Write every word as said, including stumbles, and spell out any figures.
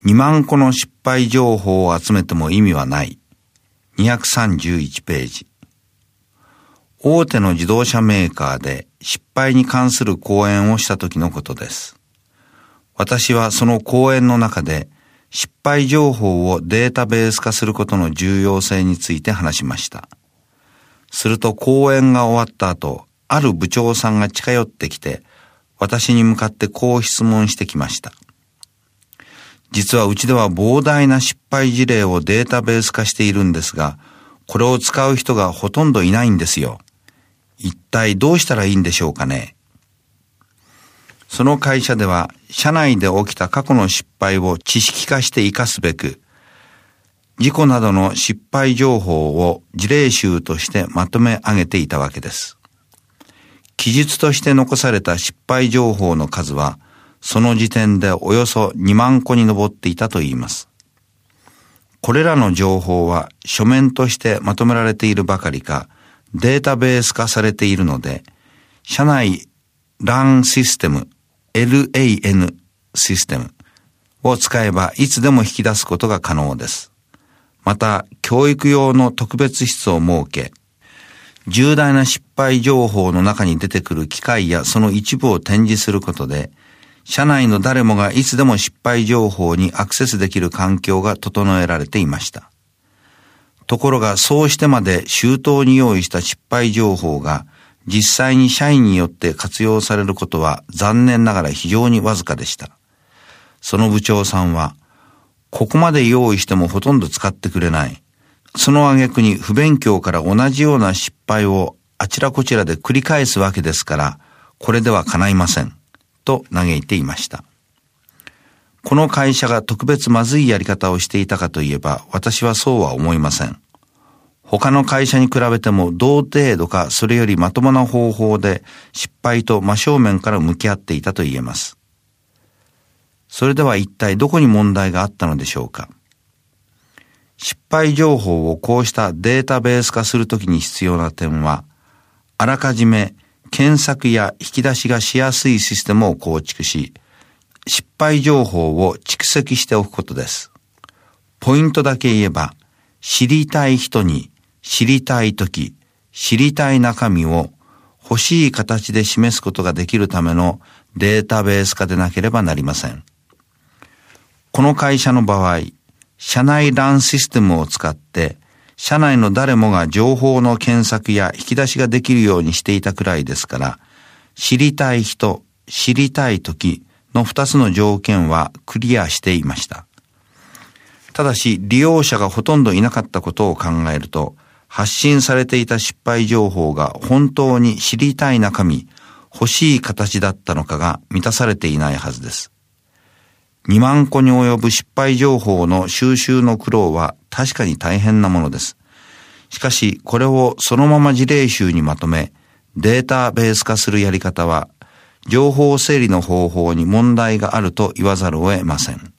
にまんこの失敗情報を集めても意味はない。にひゃくさんじゅういちページ。大手の自動車メーカーで失敗に関する講演をした時のことです。私はその講演の中で失敗情報をデータベース化することの重要性について話しました。すると講演が終わった後、ある部長さんが近寄ってきて、私に向かってこう質問してきました。実はうちでは膨大な失敗事例をデータベース化しているんですが、これを使う人がほとんどいないんですよ。一体どうしたらいいんでしょうかね。その会社では、社内で起きた過去の失敗を知識化して活かすべく、事故などの失敗情報を事例集としてまとめ上げていたわけです。記述として残された失敗情報の数は、その時点でおよそにまんこに上っていたといいます。これらの情報は書面としてまとめられているばかりか、データベース化されているので、社内 ラン システム、ラン システムを使えばいつでも引き出すことが可能です。また、教育用の特別室を設け、重大な失敗情報の中に出てくる機械やその一部を展示することで、社内の誰もがいつでも失敗情報にアクセスできる環境が整えられていました。ところがそうしてまで周到に用意した失敗情報が実際に社員によって活用されることは残念ながら非常にわずかでした。その部長さんは、ここまで用意してもほとんど使ってくれない。その挙句に不勉強から同じような失敗をあちらこちらで繰り返すわけですから、これでは叶いません。と嘆いていました。この会社が特別まずいやり方をしていたかといえば、私はそうは思いません。他の会社に比べても同程度かそれよりまともな方法で失敗と真正面から向き合っていたと言えます。それでは一体どこに問題があったのでしょうか。失敗情報をこうしたデータベース化するときに必要な点は、あらかじめ検索や引き出しがしやすいシステムを構築し、失敗情報を蓄積しておくことです。ポイントだけ言えば、知りたい人に知りたいとき、知りたい中身を欲しい形で示すことができるためのデータベース化でなければなりません。この会社の場合、社内 ラン システムを使って、社内の誰もが情報の検索や引き出しができるようにしていたくらいですから、知りたい人、知りたい時の二つの条件はクリアしていました。ただし、利用者がほとんどいなかったことを考えると、発信されていた失敗情報が本当に知りたい中身、欲しい形だったのかが満たされていないはずです。にまんこに及ぶ失敗情報の収集の苦労は確かに大変なものです。しかし、これをそのまま事例集にまとめ、データベース化するやり方は、情報整理の方法に問題があると言わざるを得ません。